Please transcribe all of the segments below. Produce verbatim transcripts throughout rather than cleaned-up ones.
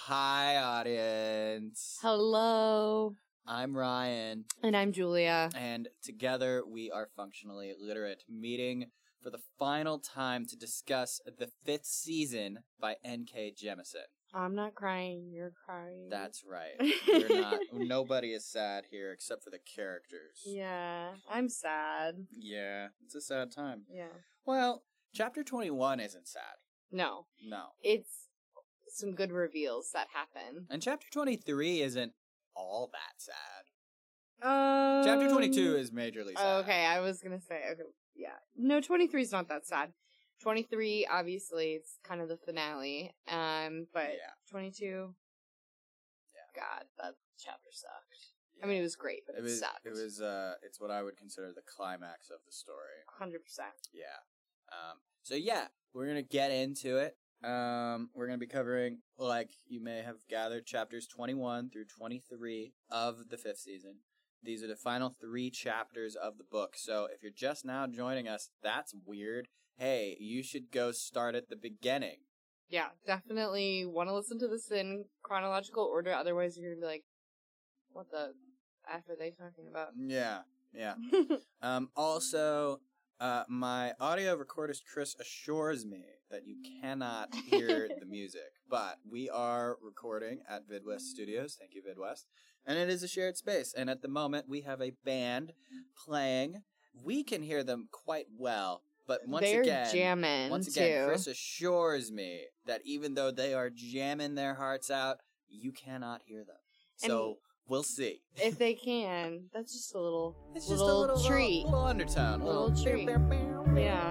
Hi, audience. Hello. I'm Ryan. And I'm Julia. And together we are Functionally Illiterate, meeting for the final time to discuss the fifth season by N K Jemisin. I'm not crying, you're crying. That's right. We're not. Nobody is sad here except for the characters. Yeah, I'm sad. Yeah, it's a sad time. Yeah. Well, chapter twenty-one isn't sad. No. No. It's some good reveals that happen. And chapter twenty-three isn't all that sad. Um, Chapter twenty-two is majorly sad. Okay, I was gonna say, okay, yeah. No, twenty-three is not that sad. twenty-three, obviously, it's kind of the finale. Um, but Yeah. twenty-two, Yeah. God, that chapter sucked. Yeah. I mean, it was great, but It it, was, sucked. it was, uh, it's what I would consider the climax of the story. one hundred percent. Yeah. Um, so yeah, we're gonna get into it. Um, we're gonna be covering, like you may have gathered, chapters twenty-one through twenty-three of the fifth season. These are the final three chapters of the book. So if you're just now joining us, that's weird. Hey, you should go start at the beginning. Yeah, definitely want to listen to this in chronological order. Otherwise, you're going to be like, what the F are they talking about? Yeah, yeah. um, also, uh, my audio recordist, Chris, assures me that you cannot hear the music. But we are recording at VidWest Studios. Thank you, VidWest. And it is a shared space. And at the moment, we have a band playing. We can hear them quite well. But once They're again, jamming, once again, too. Chris assures me that even though they are jamming their hearts out, you cannot hear them. So And we'll see. if they can, that's just a little, It's little just a little treat. little, little undertone, A little treat. Yeah.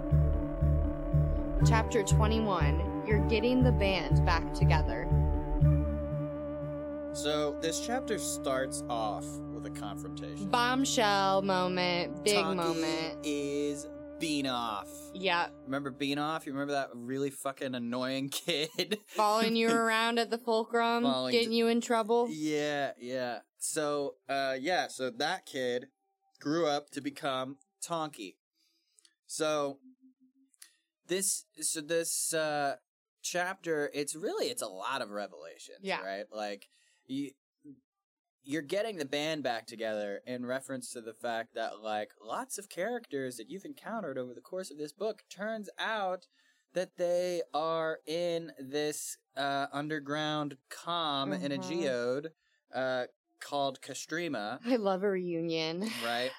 Chapter twenty-one, you're getting the band back together. So this chapter starts off with a confrontation. Bombshell moment, big Taki moment. is Beanoff. Yeah, Remember Beanoff? You remember that really fucking annoying kid? following you around at the fulcrum, Following getting d- you in trouble. Yeah, yeah. So, uh, yeah, so that kid grew up to become Tonki. So, this, so this, uh, chapter, it's really, it's a lot of revelations, Yeah. right? Like, you, you're getting the band back together in reference to the fact that, like, lots of characters that you've encountered over the course of this book, turns out that they are in this, uh, underground com in a Mhm. geode, uh, called Castrema, I love a reunion. right?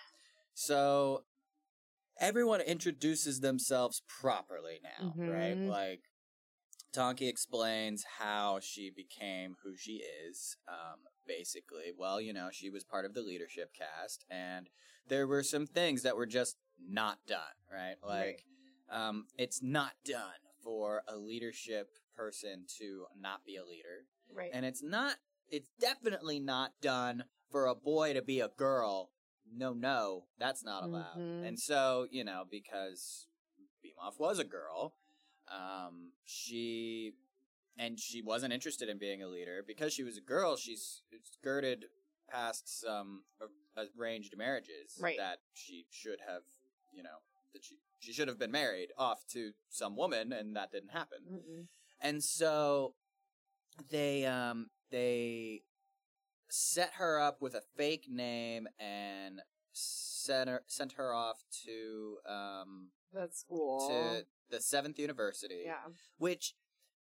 So, everyone introduces themselves properly now, right? Mhm. Like, Tonki explains how she became who she is. Um, basically, well, you know, she was part of the leadership cast, and there were some things that were just not done, right? Like, um, it's not done for a leadership person to not be a leader. Right. And it's not, it's definitely not done for a boy to be a girl. No, no, that's not allowed. Mhm. And so, you know, because Beamoff was a girl, um, she, and she wasn't interested in being a leader. Because she was a girl, she's skirted past some arranged marriages Right. that she should have, you know, that she, she should have been married off to some woman, and that didn't happen. Mm-mm. And so they um they set her up with a fake name and sent her sent her off to um That's cool. to the Seventh University. Yeah. Which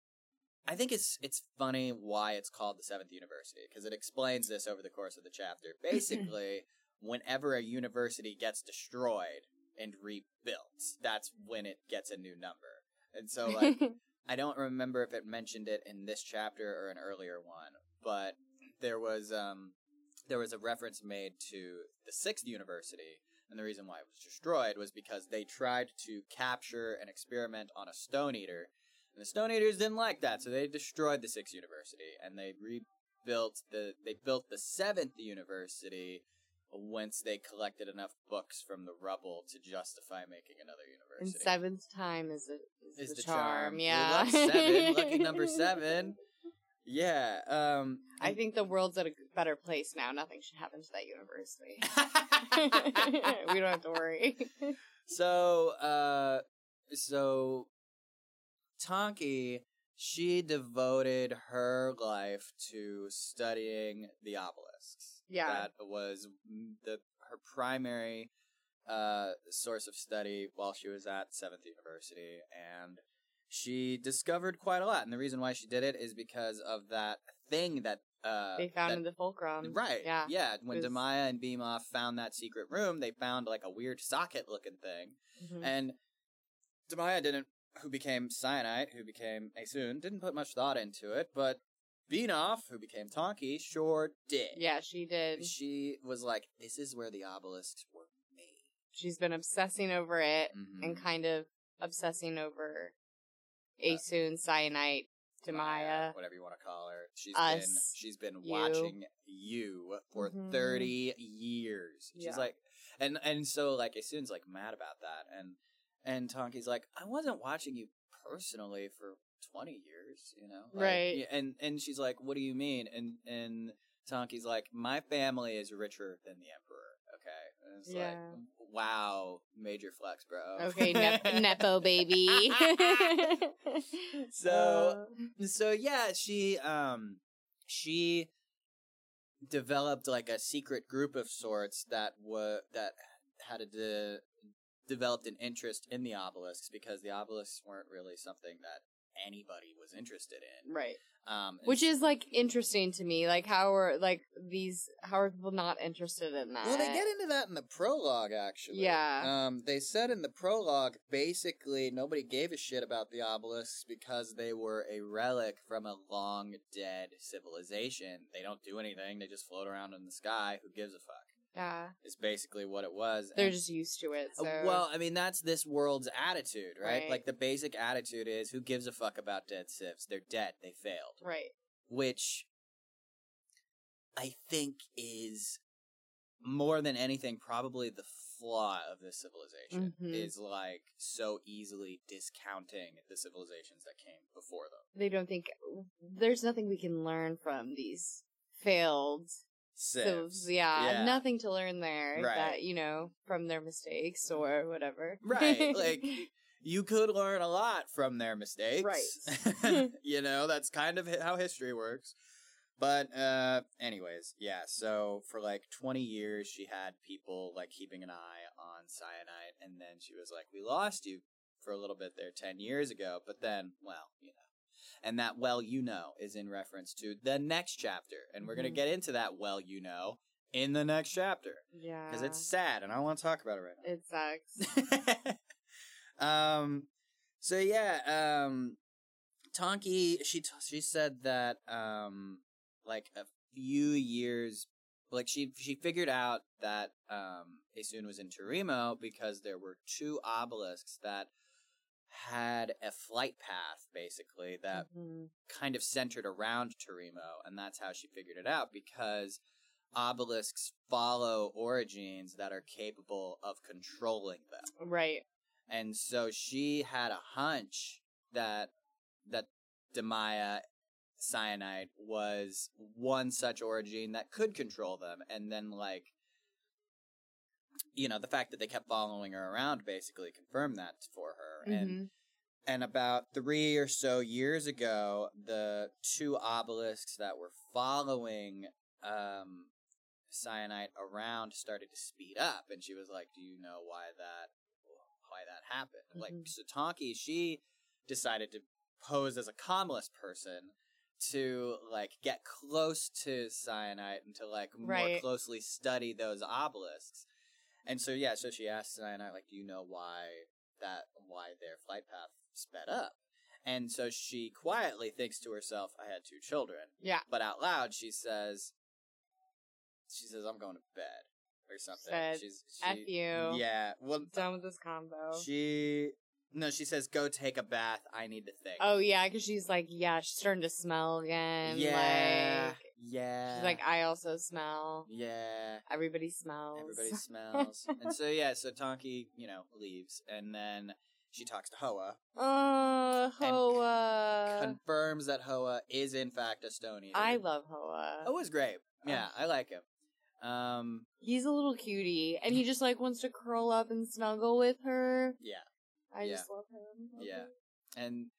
I think it's it's funny why it's called the Seventh University, because it explains this over the course of the chapter. Basically, whenever a university gets destroyed and rebuilt, that's when it gets a new number. And so, like, I don't remember if it mentioned it in this chapter or an earlier one, but there was um there was a reference made to the Sixth University, and the reason why it was destroyed was because they tried to capture and experiment on a Stone Eater, and the Stone Eaters didn't like that, so they destroyed the Sixth University, and they rebuilt the they built the Seventh University once they collected enough books from the rubble to justify making another And university. seventh time is, a, is, Is the, the charm. charm. We Yeah. love seven. Lucky number seven. Yeah. Um. I think the world's at a better place now. Nothing should happen to that university. We don't have to worry. so, uh, so Tonki, she devoted her life to studying the obelisks. Yeah. That was the her primary uh, source of study while she was at Seventh University, and she discovered quite a lot. And the reason why she did it is because of that thing that uh, they found that, in the fulcrum. right? Yeah, yeah. When was... Demaya and Beamoff found that secret room, they found like a weird socket-looking thing, mm-hmm. and Demaya didn't. Who became Cyanide, who became Aesun, didn't put much thought into it, but Beanoff, who became Tonki, sure did. Yeah, she did. She was like, this is where the obelisks were made. She's been obsessing over it, mm-hmm. and kind of obsessing over Aesun, uh, Cyanide, Demaya. Whatever you want to call her. She's us, been she's been you. watching you for mm-hmm. thirty years. She's yeah. like, and, and so like Aesun's like mad about that, and And Tonki's like, I wasn't watching you personally for twenty years, you know? Like, right. And and she's like, what do you mean? And and Tonki's like, my family is richer than the Emperor, okay? And it's yeah. like, wow, major flex, bro. Okay, ne- Nepo baby. so, uh. so yeah, she, um, she developed like a secret group of sorts that wa- that had a... De- developed an interest in the obelisks because the obelisks weren't really something that anybody was interested in. Right. Um, Which is, like, interesting to me. Like, how are, like, these, how are people not interested in that? Well, they get into that in the prologue, actually. Yeah. Um, they said in the prologue, basically, nobody gave a shit about the obelisks because they were a relic from a long-dead civilization. They don't do anything. They just float around in the sky. Who gives a fuck? Yeah. Is basically what it was. They're and, just used to it, so... Uh, well, I mean, that's this world's attitude, right? right? Like, the basic attitude is, who gives a fuck about dead civs? They're dead. They failed. Right. Which I think is, more than anything, probably the flaw of this civilization. Mm-hmm. Is, like, so easily discounting the civilizations that came before them. They don't think... There's nothing we can learn from these failed... Civs. So, yeah, yeah, nothing to learn there right. that, you know, from their mistakes or whatever. Right, like, you could learn a lot from their mistakes. Right. You know, that's kind of how history works. But, uh, anyways, yeah, so for like twenty years, she had people, like, keeping an eye on Cyanide, and then she was like, we lost you for a little bit there ten years ago, but then, well, you know. And that well you know is in reference to the next chapter. And we're mm-hmm. going to get into that well you know in the next chapter. Yeah. Because it's sad and I don't want to talk about it right now. It sucks. um, so yeah, um, Tonki, she, t- she said that, um, like a few years, like she, she figured out that, um, Aesun was in Torimo because there were two obelisks that had a flight path, basically, that mm-hmm. kind of centered around Torimo, and that's how she figured it out, because obelisks follow origins that are capable of controlling them. Right. And so she had a hunch that that Demaya Cyanide was one such origin that could control them, and then, like, you know, the fact that they kept following her around basically confirmed that for her. Mm-hmm. And and about three or so years ago, the two obelisks that were following um, Cyanide around started to speed up. And she was like, do you know why that why that happened? Mm-hmm. Like, so Tonki, she decided to pose as a comless person to, like, get close to Cyanide and to, like, right. more closely study those obelisks. And so, yeah, so she asked Cyanide, like, do you know why that, why their flight path sped up? And so she quietly thinks to herself, I had two children. Yeah. But out loud, she says, she says, I'm going to bed, or something. Said, She's, she, F you. Yeah. Well, done with this combo. She, no, she says, go take a bath, I need to think. Oh, yeah, because she's like, yeah, she's starting to smell again. Yeah. Like, yeah. She's like, I also smell. Yeah. Everybody smells. Everybody smells. And so, yeah, so Tonki, you know, leaves. And then she talks to Hoa. Oh, Hoa. Confirms that Hoa is, in fact, a Stone Eater. I love Hoa. Hoa's great. Yeah, I like him. Um, He's a little cutie. And he just, like, wants to curl up and snuggle with her. Yeah. I yeah. just love him. Okay. Yeah. And...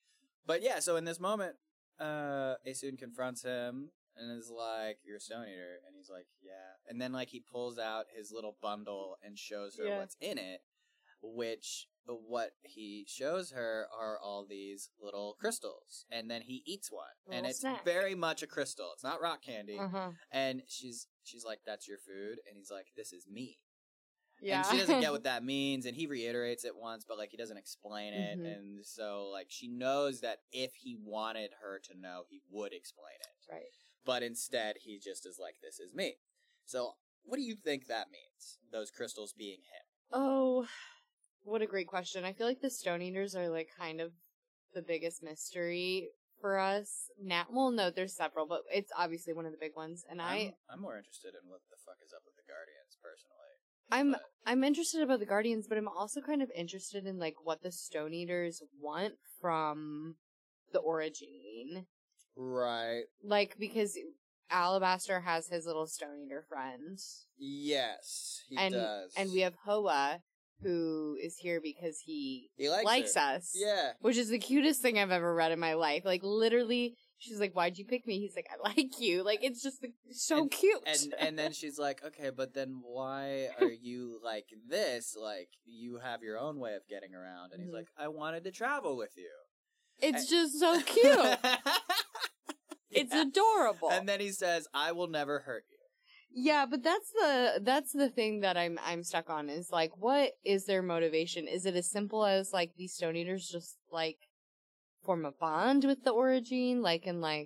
But yeah, so in this moment, uh, Aesun confronts him and is like, "You're a Stone Eater," and he's like, "Yeah." And then like he pulls out his little bundle and shows her Yeah. what's in it, which what he shows her are all these little crystals, and then he eats one, Little and it's snack. very much a crystal. It's not rock candy. Uh-huh. And she's she's like, "That's your food," and he's like, "This is me." Yeah. And she doesn't get what that means, and he reiterates it once, but, like, he doesn't explain it, Mhm. and so, like, she knows that if he wanted her to know, he would explain it. Right. But instead, he just is like, "This is me." So, what do you think that means, those crystals being him? Oh, what a great question. I feel like the Stone Eaters are, like, kind of the biggest mystery for us. Now, well, no, there's several, but it's obviously one of the big ones, and I... I'm, I'm more interested in what the fuck is up with the Guardians, personally. I'm But- I'm interested about the Guardians, but I'm also kind of interested in like what the Stone Eaters want from the Origin. Right. Like because Alabaster has his little Stone Eater friend. Yes, he and does. and we have Hoa, who is here because he, He likes her. us. Yeah. Which is the cutest thing I've ever read in my life. Like literally she's like, "Why'd you pick me?" He's like, "I like you." Like it's just like, so And- cute. And and then she's like, "Okay, but then why are you like this? Like you have your own way of getting around." And he's Mhm. like, "I wanted to travel with you." it's just so cute. It's Yeah. adorable. And then he says, "I will never hurt you." Yeah, but that's the that's the thing that I'm I'm stuck on is like what is their motivation? Is it as simple as like these Stone Eaters just like form a bond with the Origin, like and like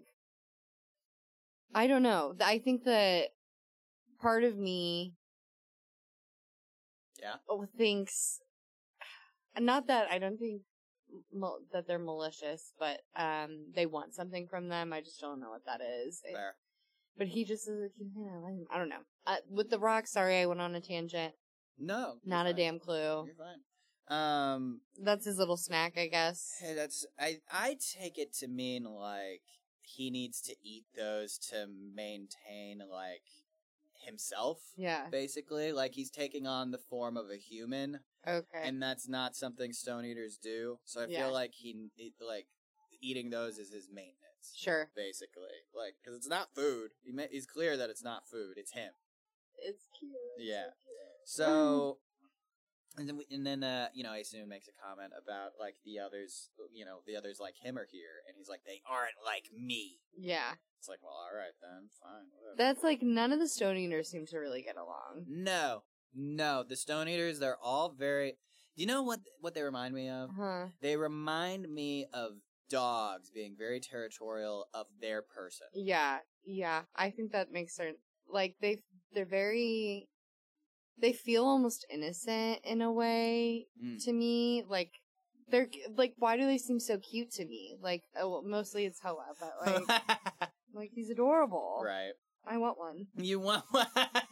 I don't know. I think that part of me Yeah. thinks not that I don't think mal- that they're malicious, but um they want something from them. I just don't know what that is. It- Fair. but he just is like, yeah, I don't know. Uh, with the rock, sorry, I went on a tangent. No. you're Not a fine. damn clue. You're fine. Um That's his little snack, I guess. Hey, that's I. I take it to mean like he needs to eat those to maintain like himself, Yeah. basically. Like he's taking on the form of a human, Okay. and that's not something Stone Eaters do. So I Yeah. feel like he it, like eating those is his maintenance, Sure. basically. Like because it's not food. He ma- he's clear that it's not food. It's him. It's cute. Yeah. So. And then, we, and then, uh, you know, Aesun makes a comment about like the others, you know, the others like him are here, and he's like, they aren't like me. Yeah. It's like, well, all right then, fine, whatever. That's like none of the Stone Eaters seem to really get along. No, no, the Stone Eaters, they're all very. Do you know what what they remind me of? Huh. They remind me of dogs being very territorial of their person. Yeah. Yeah. I think that makes sense. Like they, they're very. They feel almost innocent in a way Mm. to me. Like they're like, why do they seem so cute to me? Like, oh, well, mostly it's Hoa, but like, like he's adorable. Right. I want one. You want one?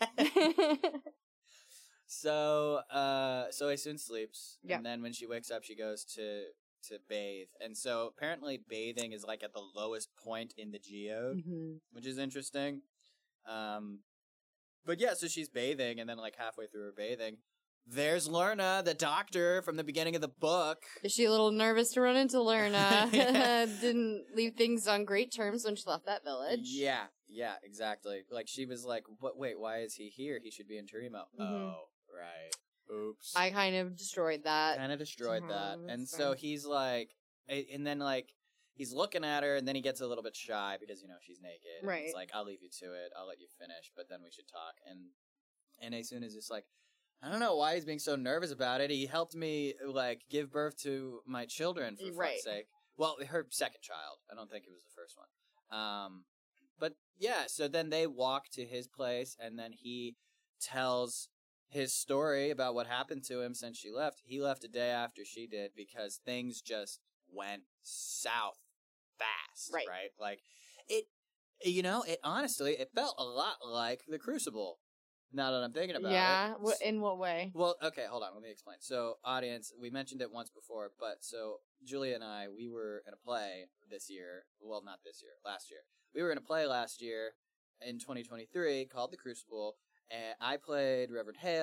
So, uh, so Aesun sleeps, Yeah. and then when she wakes up, she goes to to bathe, and so apparently bathing is like at the lowest point in the geode, hmm which is interesting. Um, but yeah, so she's bathing, and then like halfway through her bathing, there's Lerna, the doctor from the beginning of the book. Is she a little nervous to run into Lerna? Yeah. Didn't leave things on great terms when she left that village. Yeah, yeah, exactly. Like she was like, "What? Wait, why is he here? He should be in Torimo." Mhm. Oh, right. Oops. I kind of destroyed that. kind of destroyed that. Oh, And that's so fine. he's like, a- and then like, he's looking at her, and then he gets a little bit shy because, you know, she's naked. And Right. He's like, I'll leave you to it. I'll let you finish, but then we should talk. And, and Aesun is just like, I don't know why he's being so nervous about it. He helped me, like, give birth to my children, for Right. fuck's sake. Well, her second child. I don't think it was the first one. Um, but yeah, so then they walk to his place, and then he tells his story about what happened to him since she left. He left a day after she did because things just went south fast, Right. right? Like it, you know, it honestly, it felt a lot like the Crucible. Now that I'm thinking about yeah. it. Wh- in what way? Well, okay, hold on. Let me explain. So, audience, we mentioned it once before, but so Julia and I, we were in a play this year. Well, not this year, last year. We were in a play last year in twenty twenty-three called The Crucible, and I played Reverend Hale.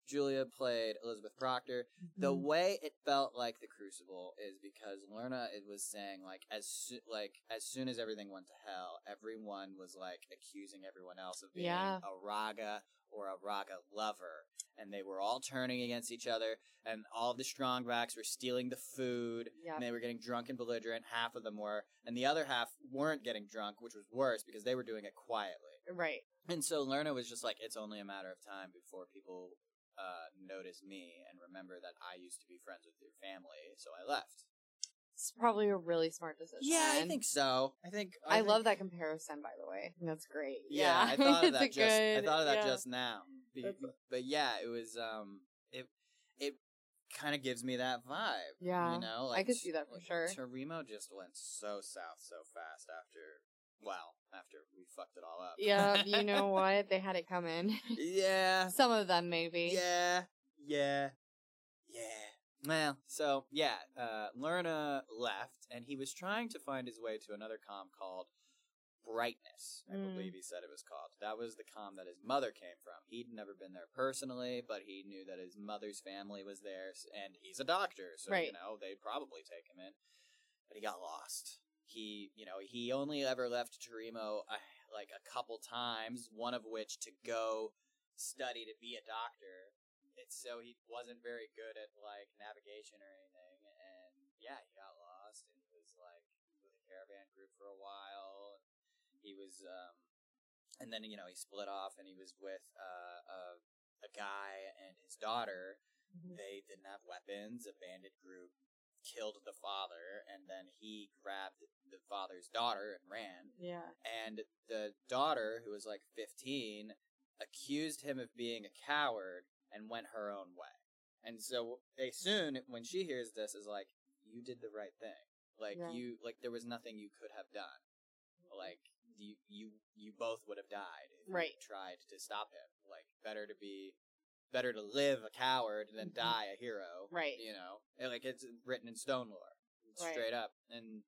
Julia played Elizabeth Proctor. The Mhm. way it felt like The Crucible is because Lerna it was saying like as soo- like as soon as everything went to hell, everyone was like accusing everyone else of being Yeah. a Raga or a Raga lover, and they were all turning against each other, and all of the strongbacks were stealing the food, Yep. and they were getting drunk and belligerent. Half of them were, and the other half weren't getting drunk, which was worse because they were doing it quietly. Right. And so Lerna was just like, it's only a matter of time before people uh, notice me and remember that I used to be friends with your family, so I left. It's probably a really smart decision. Yeah, I think so. I think I, I think, love that comparison, by the way. That's great. Yeah, Yeah, I thought of It's that a just. good, I thought of that yeah. just now. Be- That's- but yeah, it was. Um, it it kind of gives me that vibe. Yeah, you know, I could see that for like, sure. Torimo just went so south so fast after. Well, after we fucked it all up. Yeah, you know what? They had it coming. Yeah. Some of them, maybe. Yeah, yeah, yeah. Well, so, yeah, uh, Lerna left, and he was trying to find his way to another comm called Brightness, I Mm. believe he said it was called. That was the comm that his mother came from. He'd never been there personally, but he knew that his mother's family was there, s- and he's a doctor, so, Right. you know, they'd probably take him in. But he got lost. He, you know, he only ever left Torimo, uh, like, a couple times, one of which to go study to be a doctor. It's so he wasn't very good at, like, navigation or anything, and, yeah, he got lost, and he was, like, with a caravan group for a while, and he was, um, and then, you know, he split off, and he was with, uh, a, a guy and his daughter. Mhm. They didn't have weapons, a bandit group killed the father, and then he grabbed the father's daughter and ran. Yeah. And the daughter, who was like fifteen, accused him of being a coward and went her own way. And so they soon, when she hears this, is like, you did the right thing. Like, Yeah. you, like, there was nothing you could have done. Like, you, you, you both would have died if Right. you tried to stop him. Like, better to be, better to live a coward than Mhm. die a hero. Right. You know? And, like, it's written in stone lore. Right. Straight up. And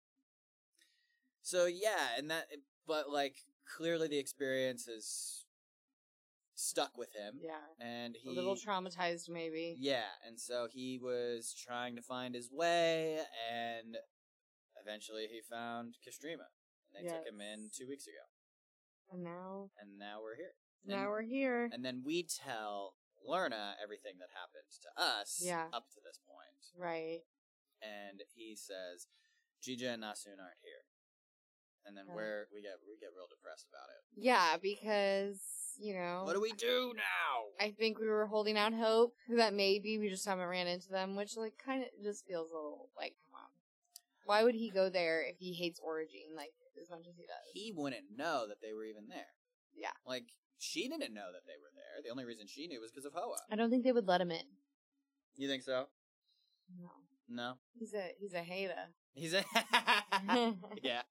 so, yeah, and that, but, like, clearly the experience has stuck with him. Yeah. And he... A little traumatized, maybe. Yeah, and so he was trying to find his way, and eventually he found Castrima. And they took him in Yes. two weeks ago. And now, And now we're here. now and, we're here. And then we tell Lerna everything that happened to us Yeah. up to this point. Right. And he says, Jija and Nasun aren't here. And then Yeah. we're, we get we get real depressed about it. Yeah, because, you know. What do we do now? I think we were holding out hope that maybe we just haven't ran into them, which, like, kind of just feels a little like, come on. Why would he go there if he hates Origin, like, as much as he does? He wouldn't know that they were even there. Yeah. Like, she didn't know that they were there. The only reason she knew was because of Hoa. I don't think they would let him in. You think so? No. No? He's a, he's a hater. He's a... yeah.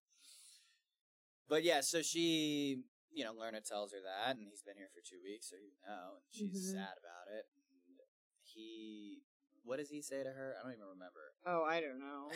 But yeah, so she, you know, Lerna tells her that, and he's been here for two weeks, so you know, and she's Mhm. sad about it. And he... What does he say to her? I don't even remember. Oh, I don't know.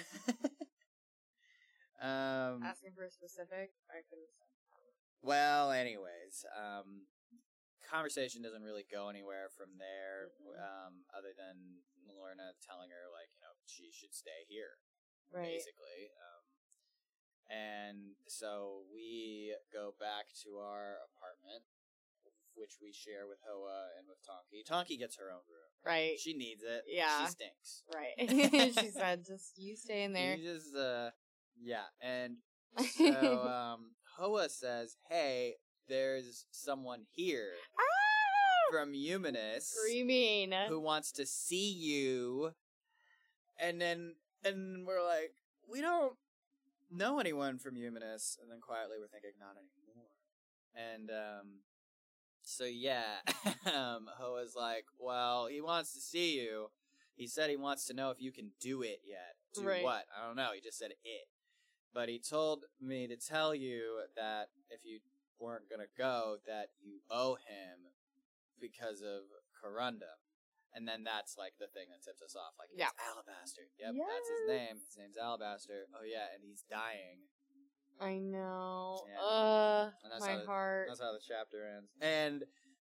um... Asking for a specific? I couldn't say. Well, anyways, um, conversation doesn't really go anywhere from there, um, other than Lerna telling her, like, you know, she should stay here, Right. basically. Um, and so we go back to our apartment, which we share with Hoa and with Tonki. Tonki gets her own room. Right. She needs it. Yeah. She stinks. Right. she said, just you stay in there. You just, uh, yeah, and so, um, Hoa says, hey, there's someone here Ah! from Humanus Screaming. who wants to see you. And then, and we're like, we don't know anyone from Humanus. And then quietly we're thinking, not anymore. And, um, so yeah, um, Hoa's like, well, he wants to see you. He said he wants to know if you can do it yet. Do Right. what? I don't know. He just said it. But he told me to tell you that if you weren't going to go, that you owe him because of Corundum. And then that's, like, the thing that tips us off. Like, Yeah. it's Alabaster. Yep, that's his name. His name's Alabaster. Oh, yeah, and he's dying. I know. Yeah. Uh, And that's my how the- heart. That's how the chapter ends. And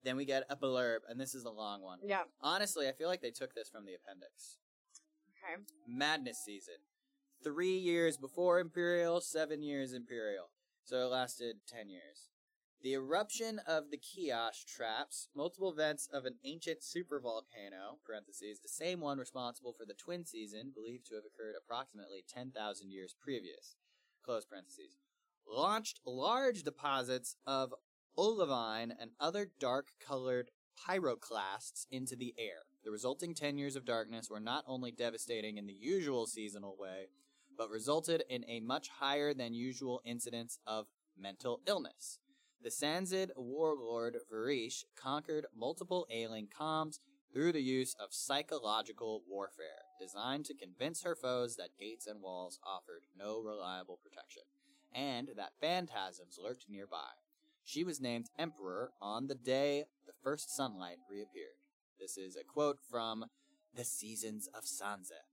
Then we get a blurb, and this is a long one. Yeah. Honestly, I feel like they took this from the appendix. Okay. Madness season. Three years before Imperial, seven years Imperial. So it lasted ten years. The eruption of the Kiosh traps multiple vents of an ancient supervolcano, parentheses, the same one responsible for the twin season, believed to have occurred approximately ten thousand years previous, close parentheses, launched large deposits of olivine and other dark-colored pyroclasts into the air. The resulting ten years of darkness were not only devastating in the usual seasonal way, but resulted in a much higher than usual incidence of mental illness. The Sanzid warlord Varish conquered multiple ailing Khams through the use of psychological warfare, designed to convince her foes that gates and walls offered no reliable protection, and that phantasms lurked nearby. She was named Emperor on the day the first sunlight reappeared. This is a quote from The Seasons of Sansa.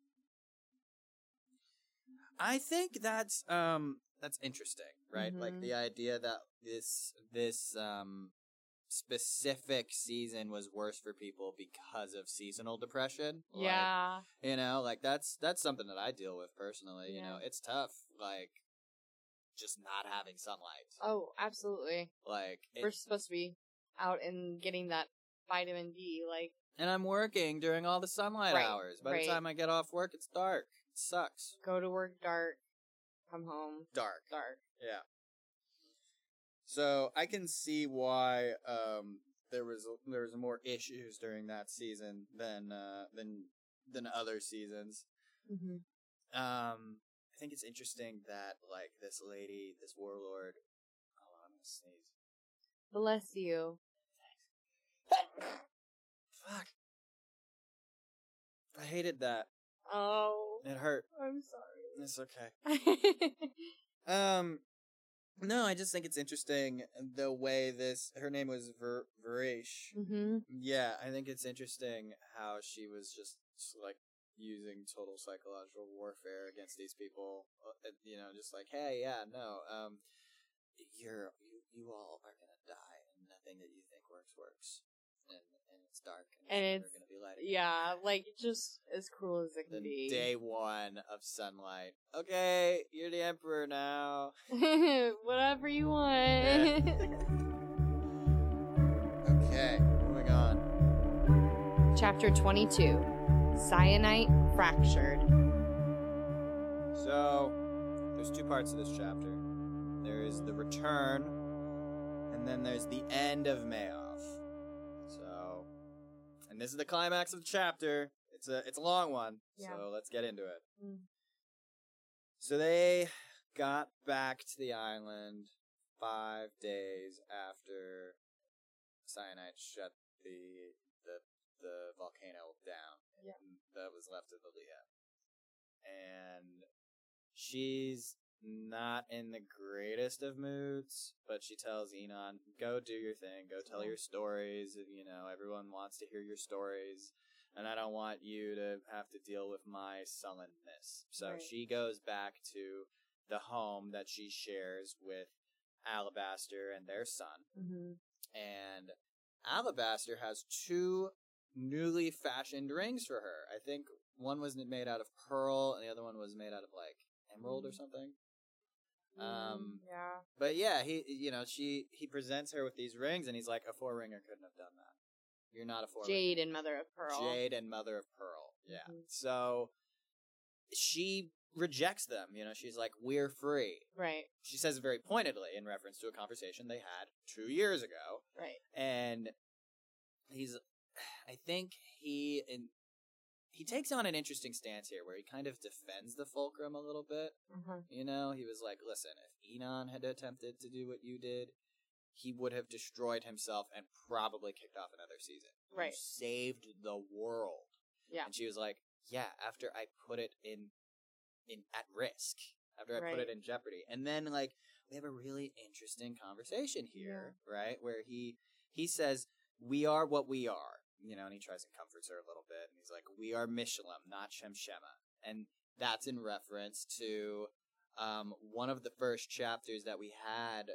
I think that's um that's interesting, right? Mhm. Like the idea that this this um specific season was worse for people because of seasonal depression. Like, Yeah. you know, like that's that's something that I deal with personally. You Yeah. know, it's tough, like just not having sunlight. Oh, absolutely. Like, it, We're supposed to be out and getting that vitamin D, like. and I'm working during all the sunlight Right, hours. By right. the time I get off work, it's dark. It sucks. Go to work dark, come home Dark. dark. Yeah. So I can see why um, there was there was more issues during that season than uh, than than other seasons. Mm-hmm. Um, I think it's interesting that like this lady, this warlord. Hold on, I'm gonna sneeze. Bless you. Fuck. I hated that. Oh, It hurt. I'm sorry. It's okay. Um, no, I just think it's interesting the way this. Her name was Ver, Varish. mm-hmm. Yeah, I think it's interesting how she was just like using total psychological warfare against these people. Uh, you know, just like, hey, yeah, no, um, you're you, you all are gonna die, and nothing that you think works works, and and it's dark, and, And it's, it's- never gonna be light again. Yeah, like just as cruel as it Then can be. day one of sunlight. Okay, you're the emperor now. Whatever you want. Yeah. Okay, moving on. Chapter twenty-two. Cyanite Fractured. So, there's two parts of this chapter. There's the return, and then there's the end of Mayoff. So, and this is the climax of the chapter. It's a it's a long one, Yeah. so let's get into it. Mm. So they got back to the island five days after Cyanite shut the the the volcano down. Yeah. That was left of Aaliyah. And she's not in the greatest of moods, but she tells Enon, go do your thing, go tell your stories. You know, everyone wants to hear your stories, and I don't want you to have to deal with my sullenness. So Right. she goes back to the home that she shares with Alabaster and their son. Mm-hmm. And Alabaster has two newly fashioned rings for her. I think one was made out of pearl, and the other one was made out of like emerald or something. Um, yeah. But yeah, he, you know, she he presents her with these rings, and he's like, a four ringer couldn't have done that. You're not a four ringer. Jade and Mother of Pearl. Jade and Mother of Pearl. Yeah. Mhm. So she rejects them. You know, she's like, we're free. Right. She says it very pointedly in reference to a conversation they had two years ago. Right. And he's, I think he, in, he takes on an interesting stance here where he kind of defends the Fulcrum a little bit. Uh-huh. You know, he was like, listen, if Enon had attempted to do what you did, he would have destroyed himself and probably kicked off another season. Right. You saved the world. Yeah. And she was like, yeah, after I put it in, in at risk, after I put Right. it in jeopardy. And then, like, we have a really interesting conversation here, right? Where he, he says, we are what we are. You know, and he tries and comforts her a little bit. And he's like, we are Mishalim, not Shemshema. And that's in reference to um, one of the first chapters that we had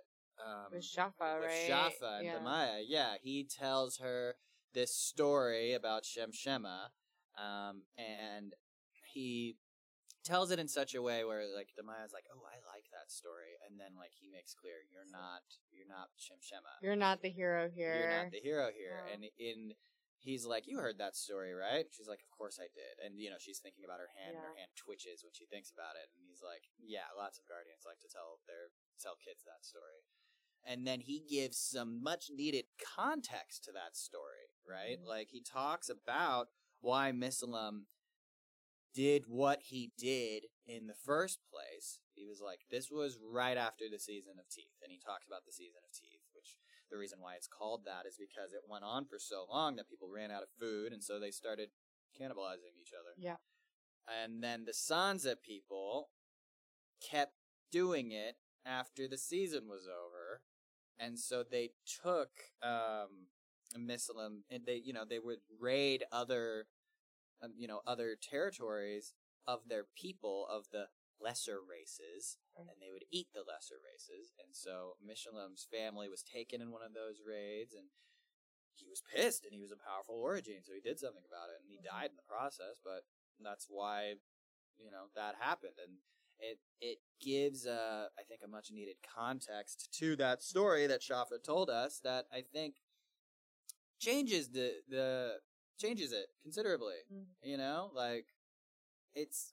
um, With Shafa, with right? Shafa and Yeah. Damaya. Yeah, he tells her this story about Shemshema, um, and he tells it in such a way where like Damaya's like, "Oh, I like that story," and then like he makes clear, "You're not, you're not Shemshema. You're not the hero here. You're not the hero here." Yeah. And in he's like, "You heard that story, right?" She's like, "Of course I did." And you know, she's thinking about her hand, and her Yeah. hand twitches when she thinks about it. And he's like, "Yeah, lots of guardians like to tell their tell kids that story." And then he gives some much needed context to that story, right? Mhm. Like he talks about why Missalem did what he did in the first place. He was like, this was right after the season of Teeth, and he talks about the season of Teeth, which the reason why it's called that is because it went on for so long that people ran out of food, and so they started cannibalizing each other. Yeah. And then the Sansa people kept doing it after the season was over, and so they took um, Missalem, and they, you know, they would raid other, um, you know, other territories of their people, of the lesser races, and they would eat the lesser races. And so Mishalem's family was taken in one of those raids, and he was pissed, and he was a powerful origin, so he did something about it, and he died in the process, but that's why, you know, that happened. And it it gives, uh, I think, a much-needed context to that story that Shafa told us that I think changes the, the changes it considerably, Mm-hmm. you know? Like, it's...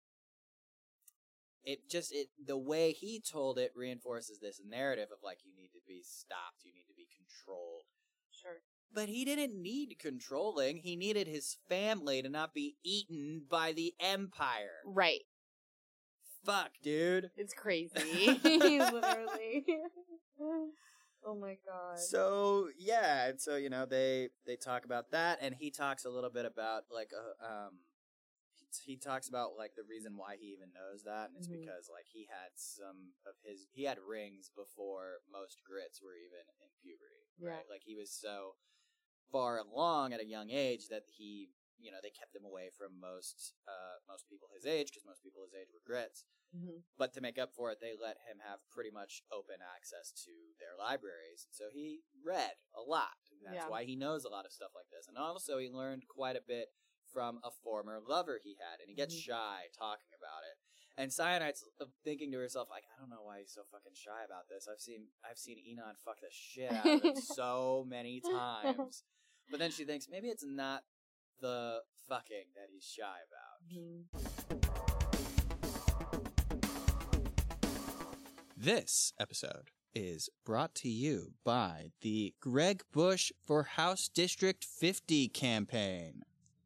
It just, it the way he told it reinforces this narrative of, like, you need to be stopped, you need to be controlled. Sure. But he didn't need controlling. He needed his family to not be eaten by the Empire. Right. Fuck, dude. It's crazy. Literally. Oh my god. So, yeah, and so, you know, they, they talk about that, and he talks a little bit about, like, uh, um... he talks about, like, the reason why he even knows that, and it's Mhm. because, like, he had some of his, he had rings before most grits were even in puberty, right? Yeah. Like, he was so far along at a young age that he, you know, they kept him away from most, uh, most people his age, because most people his age were grits. Mm-hmm. But to make up for it, they let him have pretty much open access to their libraries. So he read a lot, and that's Yeah. why he knows a lot of stuff like this. And also, he learned quite a bit from a former lover he had, and he gets Mhm. shy talking about it. And Cyanide's thinking to herself, like, I don't know why he's so fucking shy about this. I've seen I've seen Enon fuck the shit out of him so many times. But then she thinks, maybe it's not the fucking that he's shy about. Mm-hmm. This episode is brought to you by the Greg Bush for House District fifty campaign.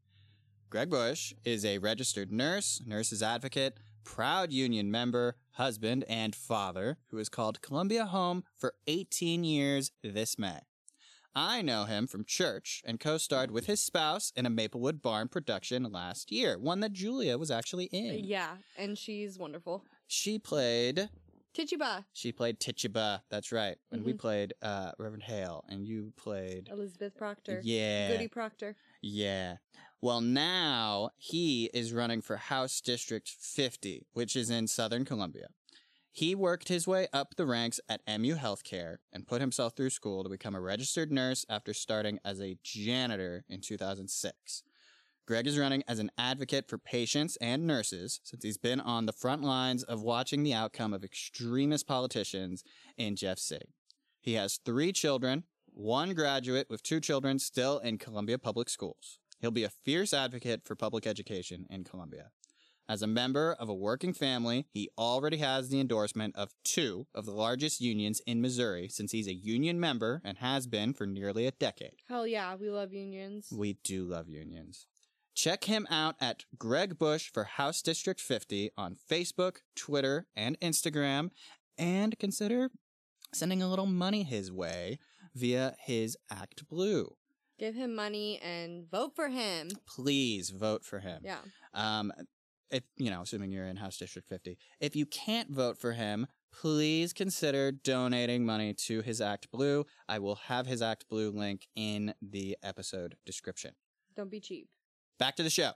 Greg Bush is a registered nurse, nurse's advocate, proud union member, husband, and father who has called Columbia home for eighteen years this May. I know him from church and co-starred with his spouse in a Maplewood Barn production last year, one that Julia was actually in. Yeah, and she's wonderful. She played... Tituba. She played Tituba, that's right. And we Mhm. played uh, Reverend Hale, and you played... Elizabeth Proctor. Yeah. Goody Proctor. Yeah. Well, now he is running for House District fifty, which is in Southern Columbia. He worked his way up the ranks at M U Healthcare and put himself through school to become a registered nurse after starting as a janitor in two thousand six. Greg is running as an advocate for patients and nurses since he's been on the front lines of watching the outcome of extremist politicians in Jeff City. He has three children, one graduate with two children still in Columbia Public Schools. He'll be a fierce advocate for public education in Columbia. As a member of a working family, he already has the endorsement of two of the largest unions in Missouri since he's a union member and has been for nearly a decade. Hell yeah, we love unions. We do love unions. Check him out at Greg Bush for House District fifty on Facebook, Twitter, and Instagram, and consider sending a little money his way via his Act Blue. Give him money and vote for him. Please vote for him. Yeah. Um, if, you know, assuming you're in House District fifty. If you can't vote for him, please consider donating money to his Act Blue. I will have his Act Blue link in the episode description. Don't be cheap. Back to the show.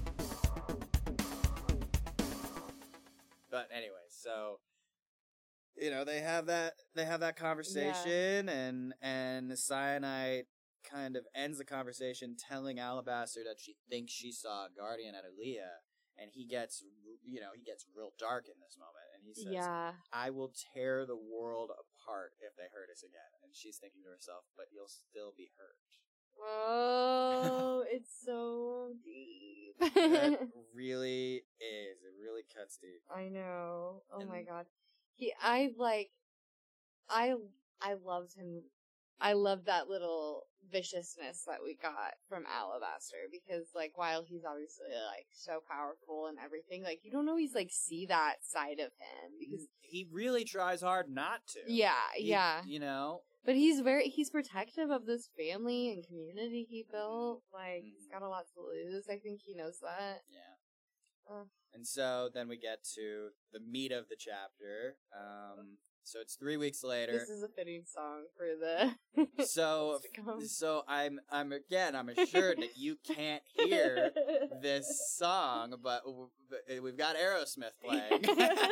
But anyway, so you know, they have that they have that conversation, yeah. and and Cyanide kind of ends the conversation telling Alabaster that she thinks she saw a guardian at Aaliyah, and he gets, you know, he gets real dark in this moment, and he says, yeah. I will tear the world apart if they hurt us again. And she's thinking to herself, but you'll still be hurt. Oh, it's so deep. It really is. It really cuts deep. I know. Oh and, my god. He, I like, I, I loved him. I love that little viciousness that we got from Alabaster, because like while he's obviously like so powerful and everything, like you don't always like see that side of him, because he really tries hard not to. Yeah, he, yeah. You know? But he's very he's protective of this family and community he built. Like mm. he's got a lot to lose. I think he knows that. Yeah. Uh. And so then we get to the meat of the chapter. Um So it's three weeks later. This is a fitting song for the. So, so I'm, I'm again, I'm assured that you can't hear this song, but we've got Aerosmith playing.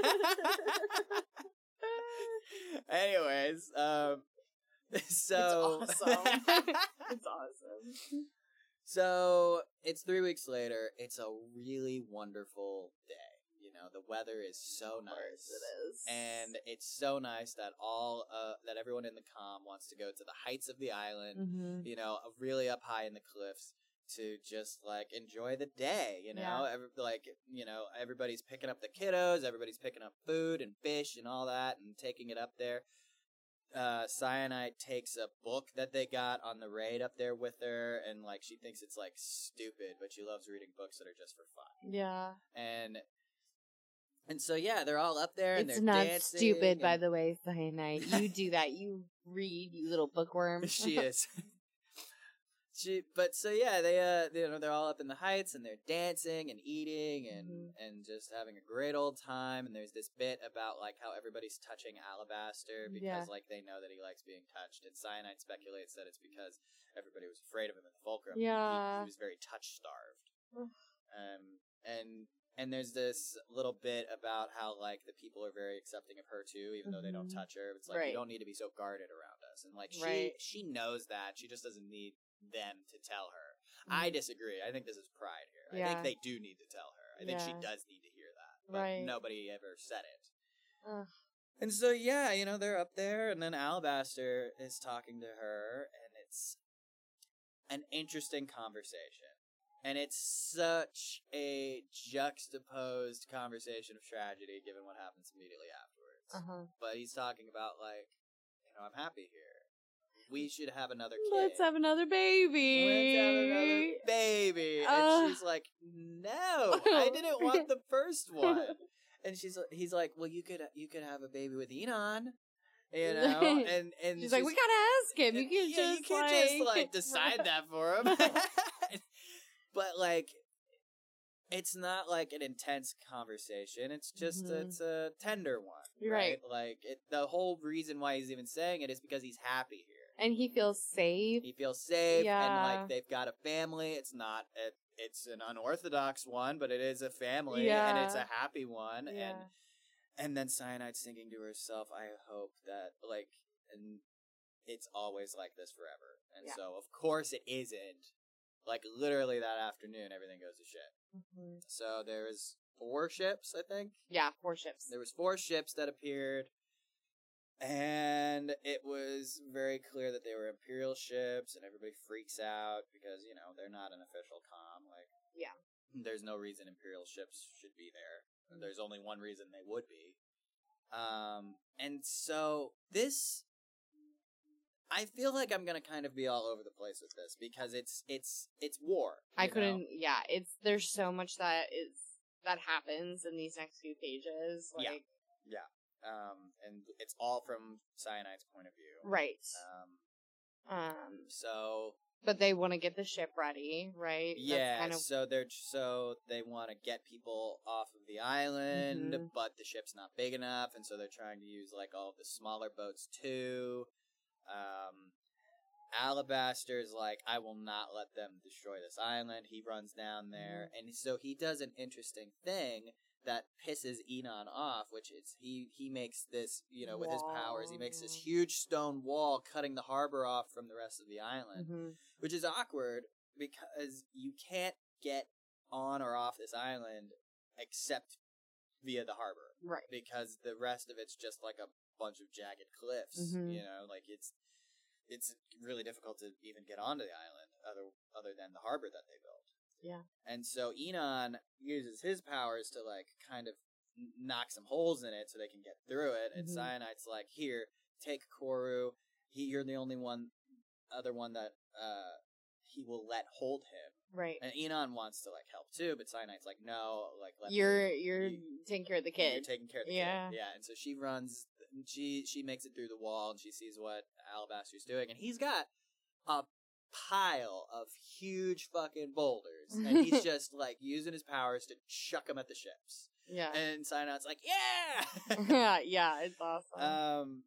Anyways, um, so it's awesome. It's awesome. So it's three weeks later. It's a really wonderful day. You know, the weather is so nice. It is. And it's so nice that all, uh, that everyone in the comm wants to go to the heights of the island, mm-hmm. you know, really up high in the cliffs to just, like, enjoy the day, you know? Yeah. Every, like, you know, everybody's picking up the kiddos, everybody's picking up food and fish and all that and taking it up there. Uh, Cyanide takes a book that they got on the raid up there with her, and, like, she thinks it's, like, stupid, but she loves reading books that are just for fun. Yeah. And... And so, yeah, they're all up there, and it's they're not dancing. Stupid, and... by the way, Cyanide. You do that. You read, you little bookworm. She is. she, But, so, yeah, they, uh, they, you know, they're all up in the heights, and they're dancing and eating and, mm-hmm. and just having a great old time. And there's this bit about, like, how everybody's touching Alabaster because, yeah. like, they know that he likes being touched. And Cyanide speculates that it's because everybody was afraid of him in the Fulcrum. Yeah. He, he was very touch-starved. um, and... And there's this little bit about how, like, the people are very accepting of her, too, even mm-hmm. though they don't touch her. It's like, right. you don't need to be so guarded around us. And, like, she right. she knows that. She just doesn't need them to tell her. Mm-hmm. I disagree. I think this is pride here. Yeah. I think they do need to tell her. I think yeah. she does need to hear that. But right. nobody ever said it. Ugh. And so, yeah, you know, they're up there, and then Alabaster is talking to her, and it's an interesting conversation. And it's such a juxtaposed conversation of tragedy, given what happens immediately afterwards. Uh-huh. But he's talking about, like, you know, I'm happy here. We should have another kid. Let's have another baby. Let's have another baby. Uh, and she's like, no, I didn't want the first one. And she's, he's like, well, you could, you could have a baby with Enon. You know, and, and she's, she's like, we gotta ask him. You can't yeah, just, you can't like... just, like, decide that for him. But, like, it's not, like, an intense conversation. It's just, mm-hmm. it's a tender one. You're right. right. Like, it, the whole reason why he's even saying it is because he's happy here. And he feels safe. He feels safe. Yeah. And, like, they've got a family. It's not, a, it's an unorthodox one, but it is a family. Yeah. And it's a happy one. Yeah. And, and then Cyanide's thinking to herself, I hope that, like, and it's always like this forever. And yeah. so, of course, it isn't. Like, literally that afternoon, everything goes to shit. Mm-hmm. So there was four ships, I think? Yeah, four ships. There was four ships that appeared, and it was very clear that they were Imperial ships, and everybody freaks out because, you know, they're not an official comm. Like, yeah. There's no reason Imperial ships should be there. Mm-hmm. There's only one reason they would be. Um, and so this... I feel like I'm gonna kind of be all over the place with this because it's it's it's war. I couldn't. know? Yeah, it's there's so much that is that happens in these next few pages. Like, yeah, yeah, um, and it's all from Cyanide's point of view, right? Um, um. So, but they want to get the ship ready, right? Yeah. Kind of... So they're so they want to get people off of the island, mm-hmm. but the ship's not big enough, and so they're trying to use like all of the smaller boats too. Um, Alabaster's like, I will not let them destroy this island. He runs down there, mm-hmm. and so he does an interesting thing that pisses Enon off, which is he, he makes this, you know, with wall. his powers, he makes this huge stone wall cutting the harbor off from the rest of the island, mm-hmm. which is awkward because you can't get on or off this island except via the harbor. Right. Because the rest of it's just like a bunch of jagged cliffs, mm-hmm. you know, like it's it's really difficult to even get onto the island other other than the harbor that they built. Yeah. And so Enon uses his powers to like kind of knock some holes in it so they can get through it. And mm-hmm. Cyanite's like, here, take Koru. He, you're the only one, other one that uh, he will let hold him. Right. And Enon wants to like help too, but Cyanite's like, no, like let you're me, you're you, taking care of the kid. You're taking care of the yeah. kid. Yeah. And so she runs. She she makes it through the wall and she sees what Alabaster's doing, and he's got a pile of huge fucking boulders, and he's just like using his powers to chuck them at the ships. Yeah. And Cyanite's like, yeah, yeah, yeah, it's awesome. Um,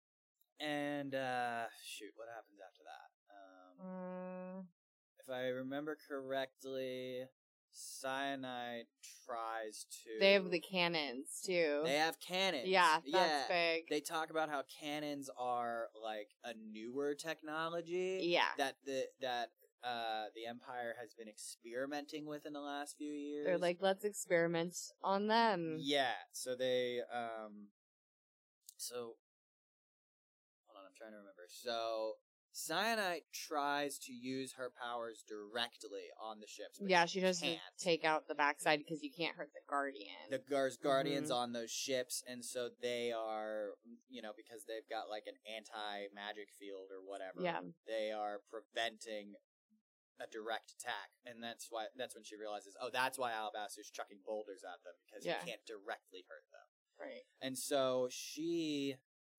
and uh, shoot, what happens after that? Um, uh... if I remember correctly, Cyanide tries to... They have the cannons, too. They have cannons. Yeah, that's yeah. big. They talk about how cannons are, like, a newer technology. Yeah. That the that uh the Empire has been experimenting with in the last few years. They're like, let's experiment on them. Yeah, so they, um... So... Hold on, I'm trying to remember. So... Cyanide tries to use her powers directly on the ships. Yeah, she, she doesn't can't. take out the backside because you can't hurt the Guardian. The Guards Guardians mm-hmm. on those ships, and so they are, you know, because they've got like an anti-magic field or whatever. Yeah. They are preventing a direct attack, and that's why. That's when she realizes, oh, that's why Alabaster's chucking boulders at them because yeah. he can't directly hurt them. Right. And so she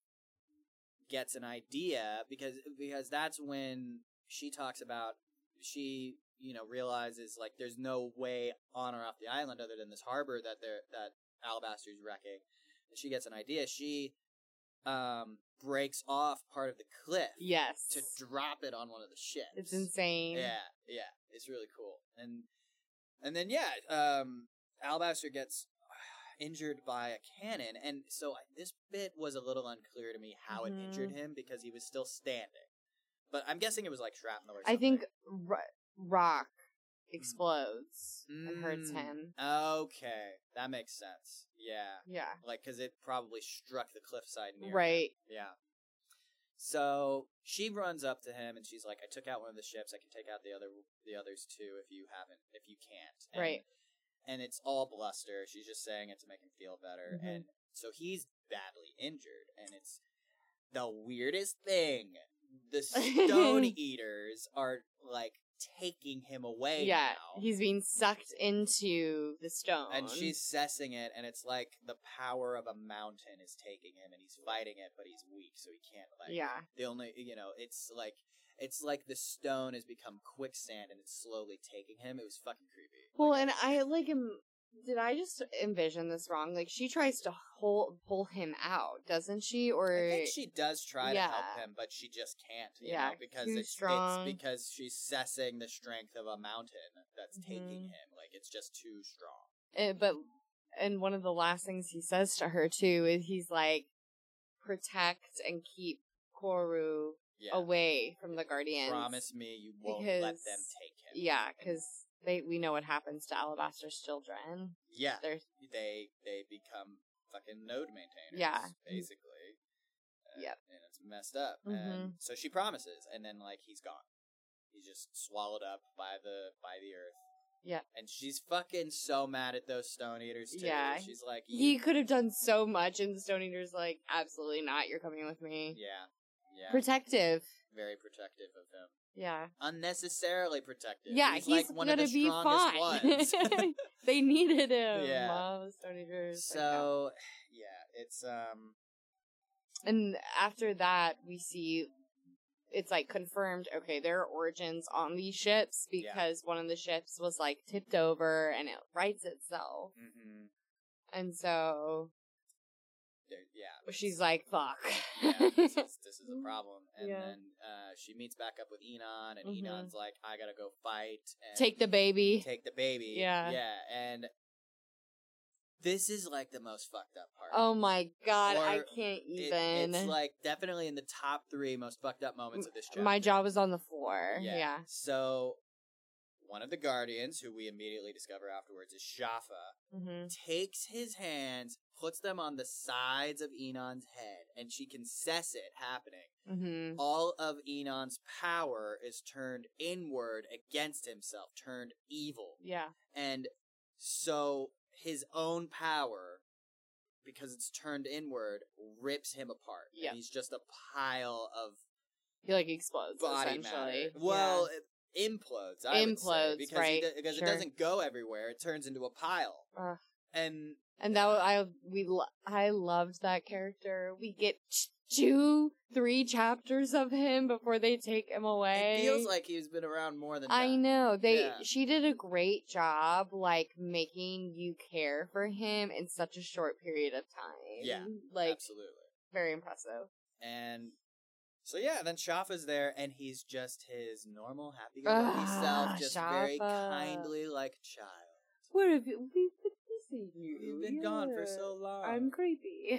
gets an idea because because that's when she talks about she you know realizes like there's no way on or off the island other than this harbor that they're that Alabaster's wrecking, and she gets an idea. She um breaks off part of the cliff, yes, to drop it on one of the ships. It's insane. Yeah, yeah, it's really cool. And and then yeah, um Alabaster gets injured by a cannon, and so this bit was a little unclear to me how mm-hmm. it injured him because he was still standing. But I'm guessing it was like shrapnel or something. I think r- rock explodes mm. and hurts him. Okay, that makes sense. Yeah, yeah, like because it probably struck the cliffside near right. him. Yeah. So she runs up to him and she's like, "I took out one of the ships. I can take out the other, the others too if you haven't, if you can't." And right. And it's all bluster. She's just saying it to make him feel better. Mm-hmm. And so he's badly injured. And it's the weirdest thing. The Stone Eaters are, like, taking him away yeah, now. He's being sucked into the stone. And she's sessing it, and it's like the power of a mountain is taking him, and he's fighting it, but he's weak, so he can't, like... Yeah. The only, you know, it's like... It's like the stone has become quicksand and it's slowly taking him. It was fucking creepy. Well, like, and I, like, am, did I just envision this wrong? Like, she tries to hold, pull him out, doesn't she? Or I think she does try yeah. to help him, but she just can't, you yeah, know, because too it's, strong. it's because she's sessing the strength of a mountain that's mm-hmm. taking him. Like, it's just too strong. Uh, but, and one of the last things he says to her, too, is he's like, protect and keep Koru Yeah. away from the Guardians. Promise me you won't because, let them take him. Yeah, because they we know what happens to Alabaster's children. Yeah, They're, they they become fucking node maintainers. Yeah, basically. Uh, yep, and it's messed up. Mm-hmm. And so she promises, and then like he's gone. He's just swallowed up by the by the earth. Yeah, and she's fucking so mad at those Stone Eaters too. Yeah, she's like, he could have done so much, and the Stone Eaters like, absolutely not. You're coming with me. Yeah. Yeah. Protective. Very protective of him. Yeah. Unnecessarily protective. Yeah, he's, he's like one gonna of the be strongest fine. ones. They needed him. Yeah. Oh, Stone Eaters. So, yeah, it's um. And after that, we see it's like confirmed. Okay, there are origins on these ships because yeah. one of the ships was like tipped over and it rights itself. Mm-hmm. And so there- yeah, She's like, fuck. yeah, this is, this is a problem. And Yeah. then uh, she meets back up with Enon, and Mhm. Enon's like, I gotta go fight. And Take the baby. Take the baby. Yeah. Yeah, and this is like the most fucked up part. Oh my god, I Or can't It- even. it's like definitely in the top three most fucked up moments of this chapter. My jaw was on the floor. Yeah. Yeah. So, one of the Guardians, who we immediately discover afterwards is Shafa, Mm-hmm. takes his hands, puts them on the sides of Enon's head, and she can sense it happening. Mm-hmm. All of Enon's power is turned inward against himself, turned evil. Yeah. And so his own power, because it's turned inward, rips him apart. Yep. And he's just a pile of He like explodes body essentially. matter. Well, it implodes, I would say, Implodes, because right, he do- because sure. it doesn't go everywhere. It turns into a pile. Ugh. And And that wa- I we lo- I loved that character. We get t- two, three chapters of him before they take him away. it feels like he's been around more than I that. know they. Yeah. She did a great job, like making you care for him in such a short period of time. Yeah, like Absolutely. very impressive. And so yeah, then Shafa's there, and he's just his normal, happy-go-lucky Ah, self, just very Shafa. kindly like a child. Where have you? We've been missing you. You've been gone for Yeah. so long. I'm creepy.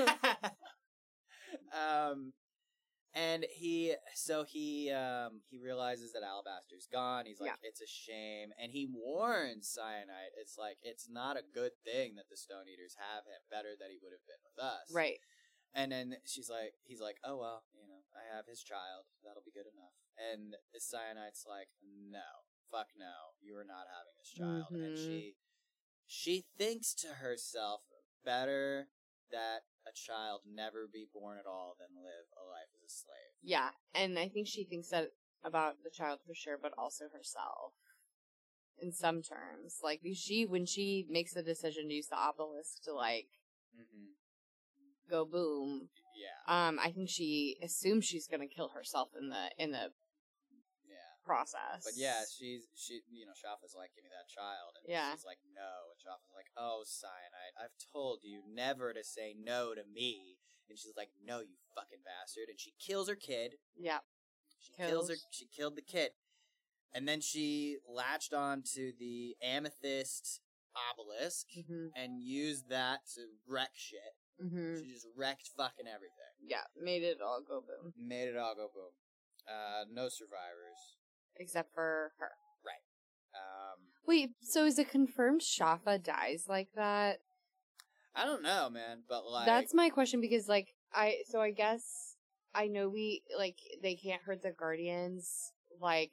um, and he, so he, um, he realizes that Alabaster's gone. He's like, Yeah. it's a shame, and he warns Cyanide. It's like it's not a good thing that the Stone Eaters have him. Better that he would have been with us, Right. And then she's like, he's like, oh well, you know, I have his child. That'll be good enough. And the Cyanide's like, no, fuck no, you are not having this child. And Mhm. she, she thinks to herself, better that a child never be born at all than live a life as a slave. Yeah, and I think she thinks that about the child for sure, but also herself. In some terms, like she, when she makes the decision to use the obelisk to like Mm-hmm. go boom, Yeah, um, I think she assumes she's gonna kill herself in the in the yeah. process. But yeah, she's she you know, Shafa's like, give me that child, and Yeah. she's like, no, and Shafa's like, oh, Cyanide, I've told you never to say no to me, and she's like, no, you fucking bastard, and she kills her kid. yeah, She kills her. Kills. She killed the kid, and then she latched on to the amethyst obelisk hmm and used that to wreck shit. hmm She just wrecked fucking everything. yeah, made it all go boom, Made it all go boom. Uh, no survivors. except for her. Um, Wait, so is it confirmed Shafa dies like that? I don't know, man, but like That's my question because, like, I so I guess I know we like they can't hurt the Guardians like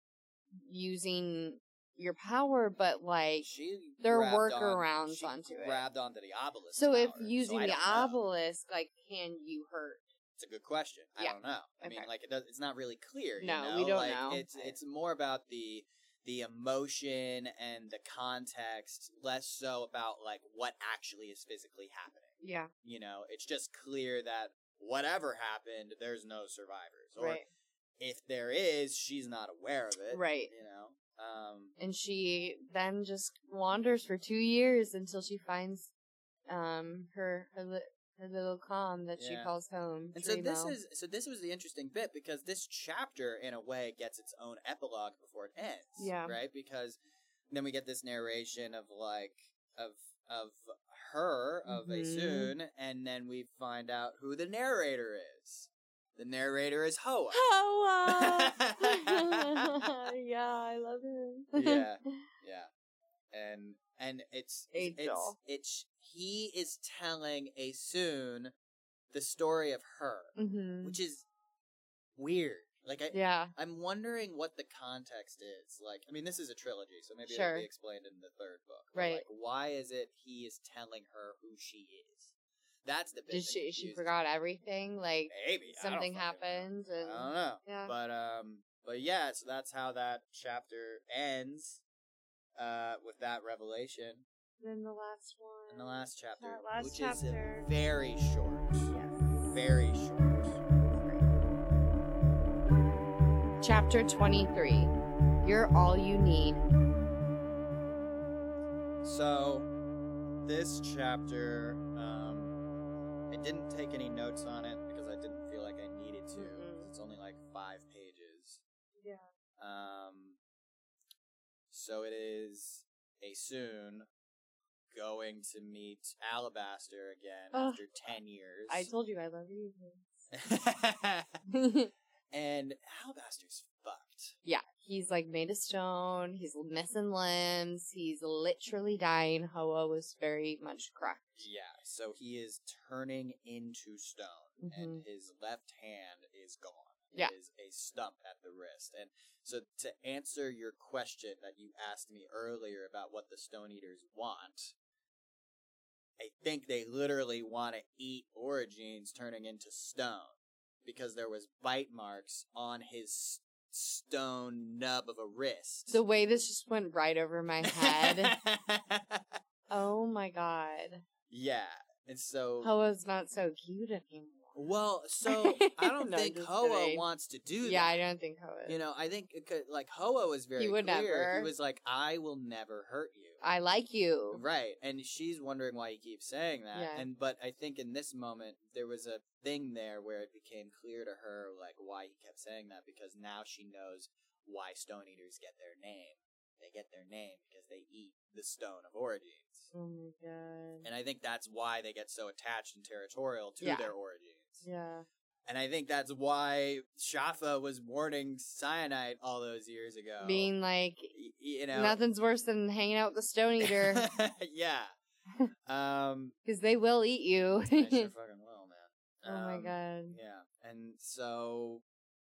using your power, but like she there are grabbed on- workarounds she onto it. grabbed onto the obelisk. so if power, using so I the don't know. obelisk, like, can you hurt? It's a good question. I Yeah. don't know. I mean, Okay. like it does. It's not really clear. You No, know? we don't like, know. It's it's more about the the emotion and the context, less so about like what actually is physically happening. Yeah, You know, it's just clear that whatever happened, there's no survivors, or right, if there is, she's not aware of it. right. You know. Um. And she then just wanders for two years until she finds um her her, li- her little calm that she Yeah. calls home. And so this Dreamo. is so this was the interesting bit because this chapter in a way gets its own epilogue before it ends. Yeah. Right? Because then we get this narration of like of of her, of Mhm. Aesun, and then we find out who the narrator is. The narrator is Hoa. Hoa. Yeah, I love him. yeah. Yeah. And and it's Angel. it's it's he is telling Aesun the story of her, hmm which is weird. Like I Yeah. I'm wondering what the context is. Like, I mean, this is a trilogy, so maybe Sure. it'll be explained in the third book. But, Right. Like, why is it he is telling her who she is? That's the bit. Did that she? She confuses forgot everything. Like me. Maybe I don't something fucking know. happened, I and don't know. yeah. But um, but yeah. So that's how that chapter ends. Uh, with that revelation then the last one. in the last chapter, That last which chapter. is very short. Yes. Very short. Chapter twenty-three. You're all you need. So, this chapter um, didn't take any notes on it because I didn't feel like I needed to. Mm-mm. It's only like five pages. Yeah. Um, so it is Aesoon going to meet Alabaster again Ugh. after ten years. I told you I love you. And Alabaster's fucked. Yeah, he's like made of stone. He's missing limbs. He's literally dying. Hoa was very much correct. Yeah, so he is turning into stone, Mhm. and his left hand is gone. Yeah. It is a stump at the wrist. And so to answer your question that you asked me earlier about what the Stone Eaters want, I think they literally want to eat Origins turning into stone, because there was bite marks on his stone nub of a wrist. The way this just went right over my head. Oh my god. Yeah, and so... Hoa's not so cute anymore. Well, so I don't No, think just Hoa kidding. wants to do that. Yeah, I don't think Hoa is. You know, I think, it could, like, Hoa was very He would clear. never. He was like, I will never hurt you. I like you. Right, and she's wondering why he keeps saying that. Yeah. And but I think in this moment there was a thing there where it became clear to her like why he kept saying that, because now she knows why Stone Eaters get their name. They get their name because they eat the Stone of Origins. Oh my god. And I think that's why they get so attached and territorial to Yeah. their origins. Yeah. And I think that's why Shafa was warning Cyanide all those years ago. Being like, Y- you know, nothing's worse than hanging out with the Stone Eater. yeah. Um, Because they will eat you. I sure fucking will, man. Oh my Um, god. Yeah, and so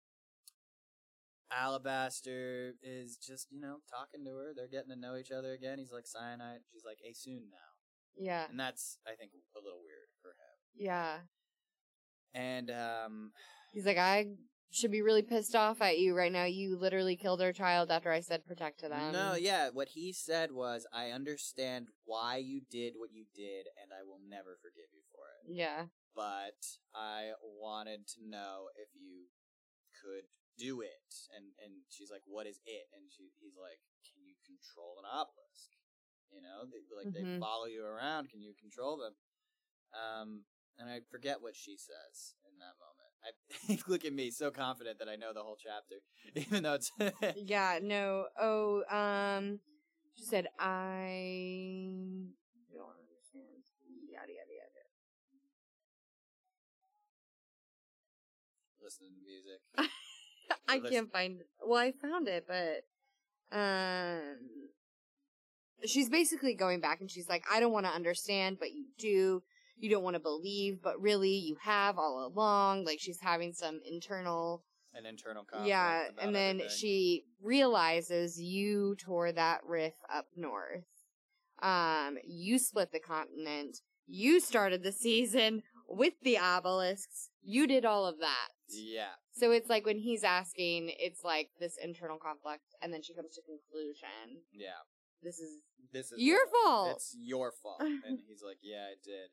Alabaster is just, you know, talking to her. They're getting to know each other again. He's like Cyanide. She's like Aesoon now. Yeah. And that's, I think, a little weird for him. Yeah. And, um... He's like, I should be really pissed off at you right now. You literally killed our child after I said protect to them. No, yeah, what he said was, I understand why you did what you did, and I will never forgive you for it. Yeah. But I wanted to know if you could do it. And and she's like, what is it? And she he's like, can you control an obelisk? You know, they, like Mhm. they follow you around. Can you control them? Um, and I forget what she says in that moment. I look at me, so confident that I know the whole chapter, even though it's Yeah, no. Oh, um, she said, I don't understand. Yada, yada, yada. listening to music. I Listen. can't find, well, I found it, but, um, she's basically going back and she's like, I don't want to understand, but you do. You don't want to believe, but really you have all along. Like, she's having some internal... An internal conflict. Yeah, about and then everything. she realizes you tore that riff up north. Um, you split the continent. You started the season with the obelisks. You did all of that. Yeah. So it's like when he's asking, it's like this internal conflict, and then she comes to conclusion. Yeah. This is This is your fault. It's your fault. And he's like, yeah, I did.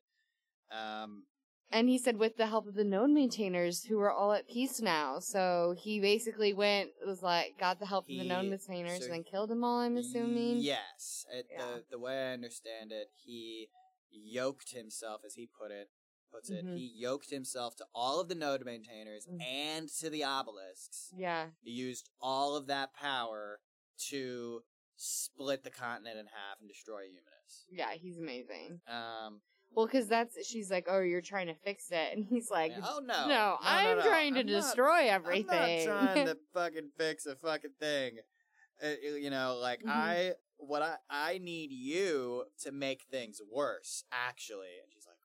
Um, And he said with the help of the node maintainers who are all at peace now. So he basically went, was like, got the help of the He- node maintainers so and then killed them all, I'm assuming. Yes. It, Yeah. the, the way I understand it, he yoked himself, as he put it, puts it, Mhm. he yoked himself to all of the node maintainers Mhm. and to the obelisks. Yeah. He used all of that power to split the continent in half and destroy Humanus. Yeah, he's amazing. Um, Well, because that's, she's like, oh, you're trying to fix it. And he's like, yeah, oh no. no, no, I'm no, no. trying to I'm not- destroy everything. I'm not trying to fucking fix a fucking thing. Uh, you know, like Mhm. I, what I, I need you to make things worse. Actually, and she's like,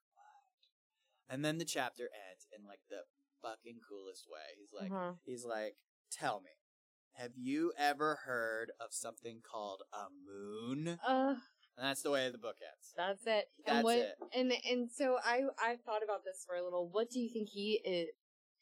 what? And then the chapter ends in like the fucking coolest way. He's like, Uh-huh. he's like, tell me, have you ever heard of something called a moon? Uh, And that's the way the book ends. that's it. That's and what, it. And and so I I thought about this for a little. What do you think he is?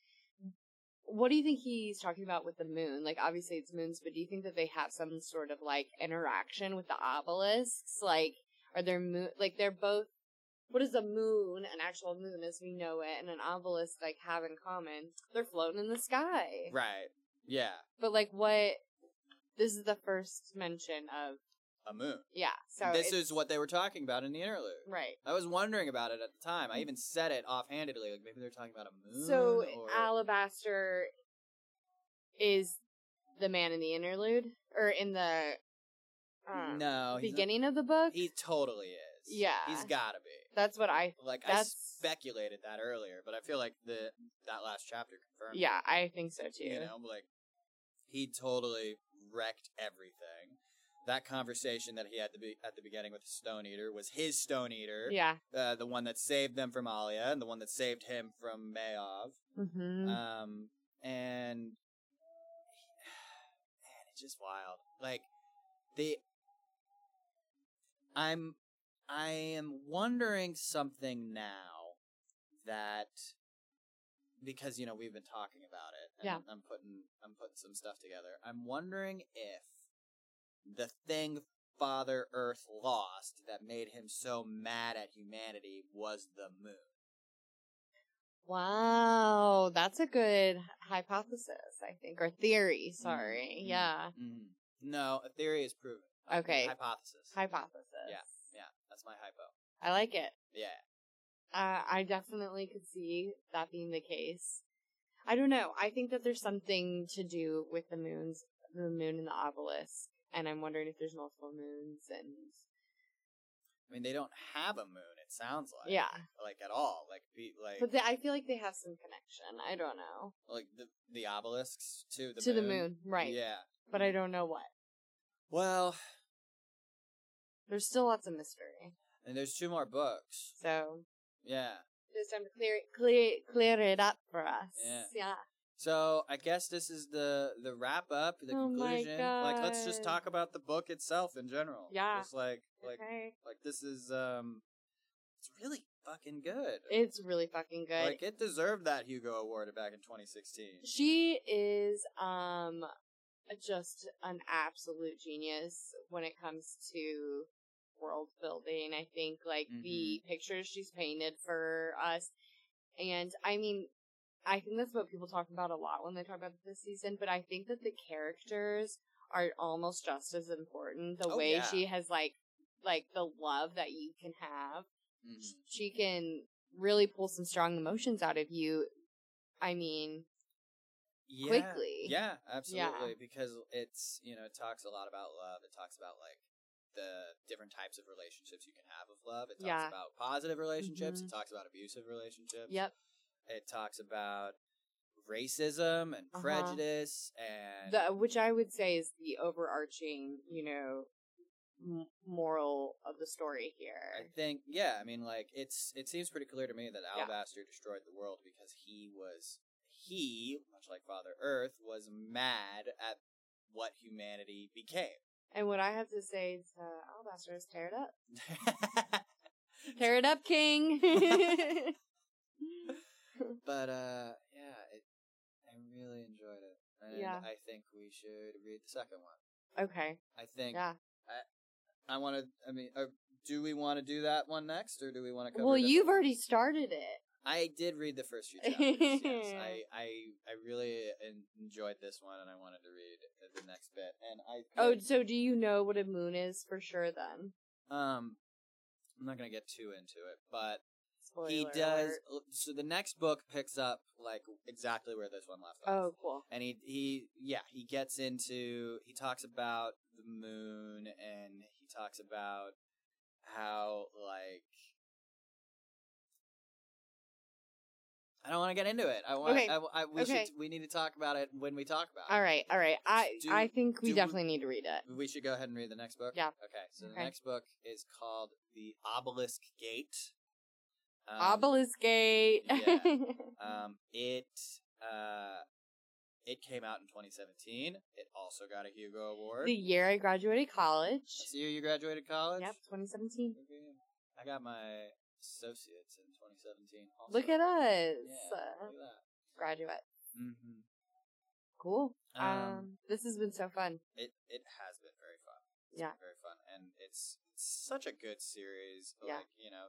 What do you think he's talking about with the moon? Like, obviously it's moons, but do you think that they have some sort of like interaction with the obelisks? Like, are there moon? Like, they're both. What does a moon, an actual moon as we know it, and an obelisk like have in common? They're floating in the sky. Right. Yeah. But like, what? This is the first mention of a moon. Yeah. So this it's, is what they were talking about in the interlude. right. I was wondering about it at the time. I even said it offhandedly, like maybe they're talking about a moon. So or... Alabaster is the man in the interlude, or in the um, no beginning of the book. He totally is. Yeah, he's gotta be. That's what I like. That's... I speculated that earlier, but I feel like the that last chapter confirmed. Yeah, I think so too. You know, like he totally wrecked everything. That conversation that he had to be at the beginning with the Stone Eater was his Stone Eater. Yeah, uh, the one that saved them from Alia, and the one that saved him from Mayav. Mm-hmm. Um, and man, it's just wild. Like the, I'm, I am wondering something now that because you know we've been talking about it. And yeah, I'm putting I'm putting some stuff together. I'm wondering if the thing Father Earth lost that made him so mad at humanity was the moon. Wow, that's a good hypothesis, I think, or theory. Sorry, Mm-hmm. yeah. Mm-hmm. No, a theory is proven. Okay, hypothesis. Hypothesis. Yeah, yeah, that's my hypo. I like it. Yeah. Uh, I definitely could see that being the case. I don't know. I think that there's something to do with the moons, the moon and the obelisk, and I'm wondering if there's multiple moons and. I mean, they don't have a moon. It sounds like yeah, like at all. Like be like. But they, I feel like they have some connection. I don't know. Like the the obelisks to the to moon. the moon, right? Yeah, but I don't know what. Well, there's still lots of mystery. And there's two more books. So. Yeah. It's time to clear it, clear, clear it up for us. Yeah. Yeah. So I guess this is the the wrap up, the oh conclusion. My God. Like let's just talk about the book itself in general. Yeah. Just like like okay. like this is um it's really fucking good. It's really fucking good. Like it deserved that Hugo Award back in twenty sixteen. She is um just an absolute genius when it comes to world building. I think like mm-hmm. the pictures she's painted for us, and I mean I think that's what people talk about a lot when they talk about this season, but I think that the characters are almost just as important. The oh, way yeah. she has like like the love that you can have. Mm-hmm. She can really pull some strong emotions out of you. I mean yeah. quickly. Yeah, absolutely. Yeah. Because it's, you know, it talks a lot about love. It talks about like the different types of relationships you can have with love. It talks yeah. about positive relationships. Mm-hmm. It talks about abusive relationships. Yep. It talks about racism and uh-huh. prejudice and the, which I would say is the overarching, you know, m- moral of the story here. I think, yeah, I mean, like it's it seems pretty clear to me that Alabaster yeah. destroyed the world because he was he, much like Father Earth, was mad at what humanity became. And what I have to say to Alabaster is tear it up. Tear it up, King. But uh, yeah, it, I really enjoyed it, and yeah. I think we should read the second one. Okay. I think. Yeah. I, I want to. I mean, uh, do we want to do that one next, or do we want to cover? Well, you've already started it. I did read the first few chapters. yes, I, I, I really enjoyed this one, and I wanted to read the next bit. And I. Oh, so do you know what a moon is for sure? Then. Um, I'm not gonna get too into it, but. Spoiler he does. alert. So the next book picks up like exactly where this one left off. Oh, cool. And he he yeah he gets into he talks about the moon and he talks about how like I don't want to get into it. I want. Okay. I, I, we okay. should. We need to talk about it when we talk about it. All right. All right. I do, I think we do, definitely need to read it. We should go ahead and read the next book. Yeah. Okay. So okay. the next book is called The Obelisk Gate. Um, Obelisk Gate. yeah. Um, it uh, it came out in twenty seventeen. It also got a Hugo Award. The year I graduated college. That's the year you graduated college? Yep, twenty seventeen. I got my associates in twenty seventeen. Also. Look at us. Yeah, look at that. Graduate. Mm-hmm. Cool. Um, Um, this has been so fun. It it has been very fun. It's yeah. been very fun, and it's, it's such a good series. Yeah. Like, you know.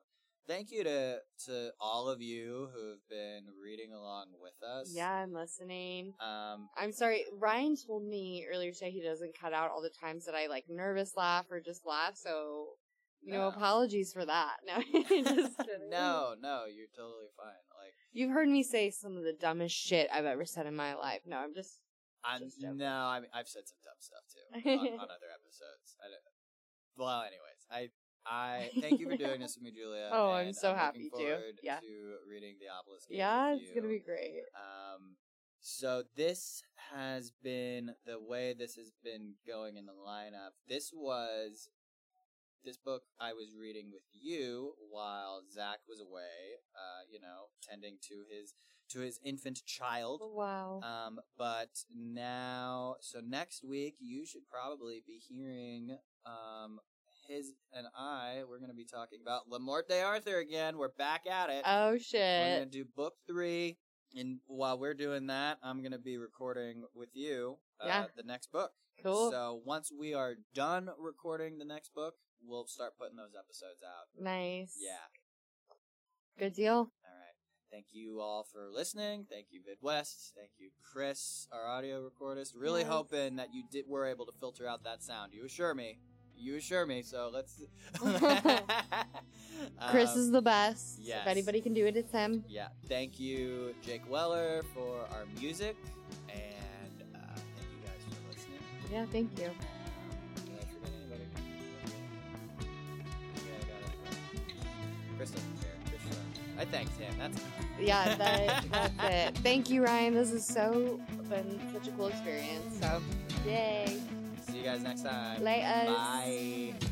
thank you to to all of you who've been reading along with us. Yeah, I'm listening. Um, I'm sorry. Ryan told me earlier today he doesn't cut out all the times that I like nervous laugh or just laugh. So, you know, No. apologies for that. No, just kidding. no, no, you're totally fine. Like, You've heard me say some of the dumbest shit I've ever said in my life. No, I'm just. I'm Just joking. no, I mean, I've said some dumb stuff too on, on other episodes. I don't, well, anyways, I I thank you for doing this with me, Julia. Oh, I'm and so I'm happy looking to. forward Yeah. to reading the Obelisk. Yeah, with it's you. gonna be great. Um, so this has been the way this has been going in the lineup. This was this book I was reading with you while Zach was away. Uh, you know, tending to his to his infant child. Wow. Um, but now, so next week you should probably be hearing um his and I. We're gonna be talking about La Morte Arthur again. We're back at it. Oh We're shit. gonna do book three, and while we're doing that, I'm gonna be recording with you uh, Yeah. the next book. Cool. So once we are done recording the next book, we'll start putting those episodes out. Nice. Yeah. Good deal. All right. Thank you all for listening. Thank you, Vidwest. Thank you, Chris, our audio recordist. Really Yes. hoping that you did were able to filter out that sound. You assure me. You assure me. So let's. Chris Um, is the best. yes. If anybody can do it, it's him. Yeah. Thank you, Jake Weller, for our music, and uh, thank you guys for listening. Yeah, thank you. Did I forget anybody? Okay, I got it. Chris doesn't care. Chris Schroeder. I thanked him. That's. Yeah, that, that's it. Thank you, Ryan. This has so been such a cool experience. So, yay. See you guys next time. Laters. Bye.